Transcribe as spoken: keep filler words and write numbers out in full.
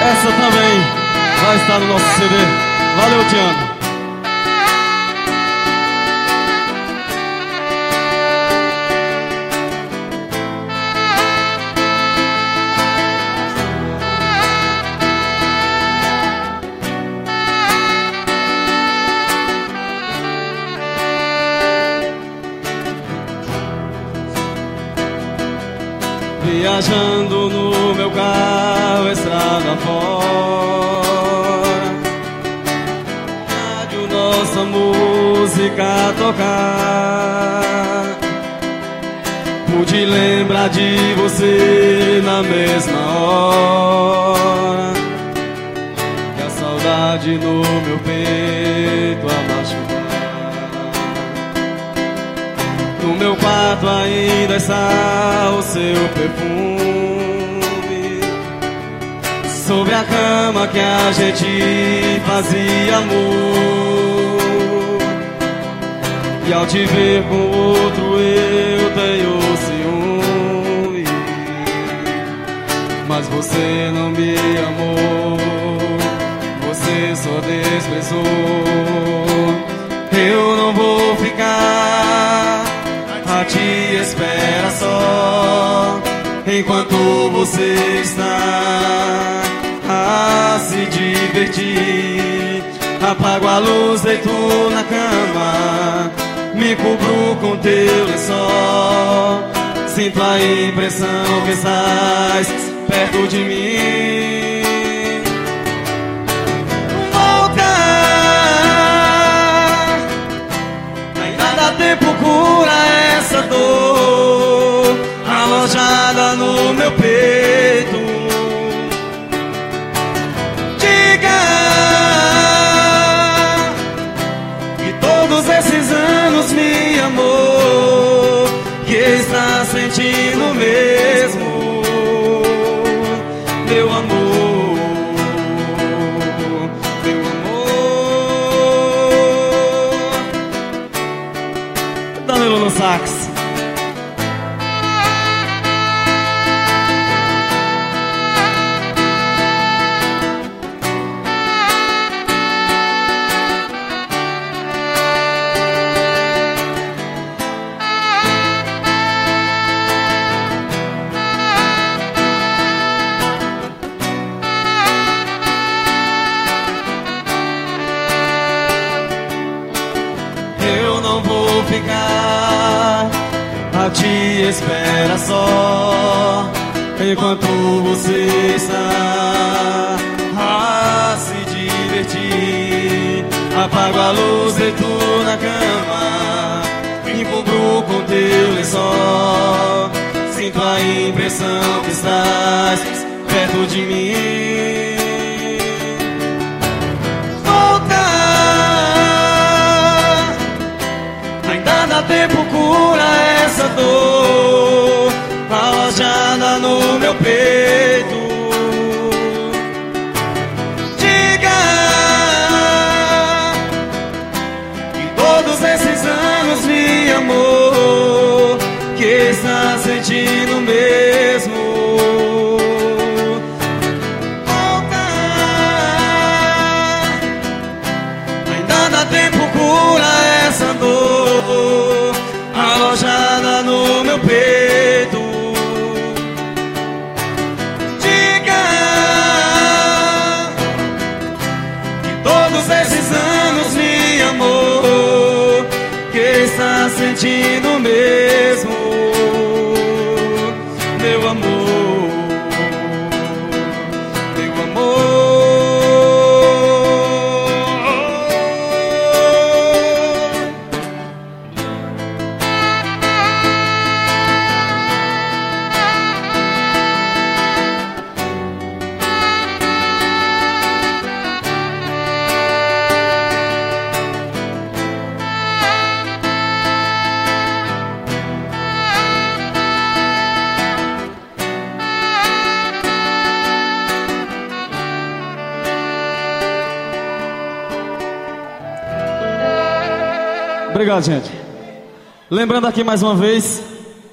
Essa também vai estar no nosso C D. Valeu, Tiano. Viajando no meu carro, estrada fora, rádio, nossa música a tocar. Pude lembrar de você na mesma hora, que a saudade no meu peito a machucar. No meu quarto ainda está o seu perfume, sobre a cama que a gente fazia amor. E ao te ver com outro eu tenho ciúme, mas você não me amou, você só desprezou. Eu não vou ficar a te espera só, enquanto você está a se divertir. Apago a luz, deito na cama, me cubro com teu lençol. Sinto a impressão que estás perto de mim. Voltar, ainda dá tempo, cura essa dor alojada no meu peito. Diga que todos esses anos me amou, que está sentindo mesmo, meu amor, meu amor. Danilo no sax. Não vou ficar a te espera só, enquanto você está a se divertir. Apago a luz, deito na cama, me cubro com teu lençol. Sinto a impressão que estás perto de mim. Dá tempo, cura essa dor alojada no meu peito. Diga que todos esses anos me amou, que está sentindo mesmo. Voltar, ainda dá tempo, cura essa dor alojada no meu peito. Diga que todos esses anos me amou, que está sentindo mesmo, meu amor, meu amor. Obrigado, gente. Lembrando aqui mais uma vez